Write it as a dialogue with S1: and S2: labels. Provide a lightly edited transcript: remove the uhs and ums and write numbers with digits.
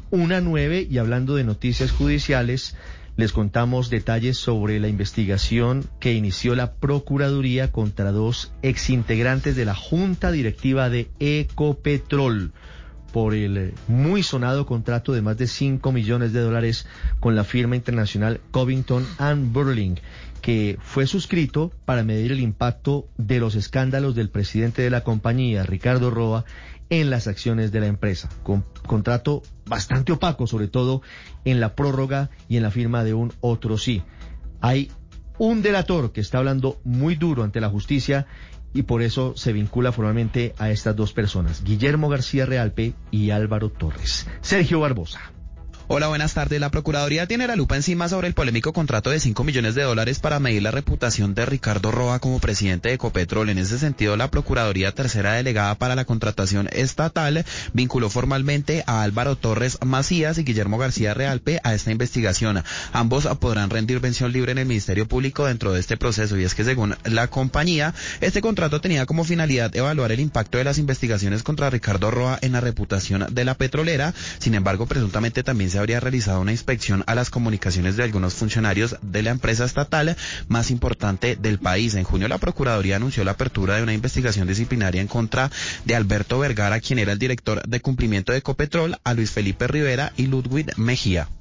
S1: 1:09 y hablando de noticias judiciales, les contamos detalles sobre la investigación que inició la Procuraduría contra 2 exintegrantes de la Junta Directiva de Ecopetrol por el muy sonado contrato de más de $5 millones con la firma internacional Covington & Burling, que fue suscrito para medir el impacto de los escándalos del presidente de la compañía, Ricardo Roa, en las acciones de la empresa. Contrato bastante opaco, sobre todo en la prórroga y en la firma de un otro sí. Hay un delator que está hablando muy duro ante la justicia y por eso se vincula formalmente a estas 2 personas, Guillermo García Realpe y Álvaro Torres. Sergio Barbosa.
S2: Hola, buenas tardes. La Procuraduría tiene la lupa encima sobre el polémico contrato de $5 millones para medir la reputación de Ricardo Roa como presidente de Ecopetrol. En ese sentido, la Procuraduría Tercera Delegada para la Contratación Estatal vinculó formalmente a Álvaro Torres Macías y Guillermo García Realpe a esta investigación. Ambos podrán rendir vención libre en el Ministerio Público dentro de este proceso, y es que según la compañía, este contrato tenía como finalidad evaluar el impacto de las investigaciones contra Ricardo Roa en la reputación de la petrolera. Sin embargo, presuntamente también se habría realizado una inspección a las comunicaciones de algunos funcionarios de la empresa estatal más importante del país. En junio, la Procuraduría anunció la apertura de una investigación disciplinaria en contra de Alberto Vergara, quien era el director de cumplimiento de Ecopetrol, a Luis Felipe Rivera y Ludwig Mejía.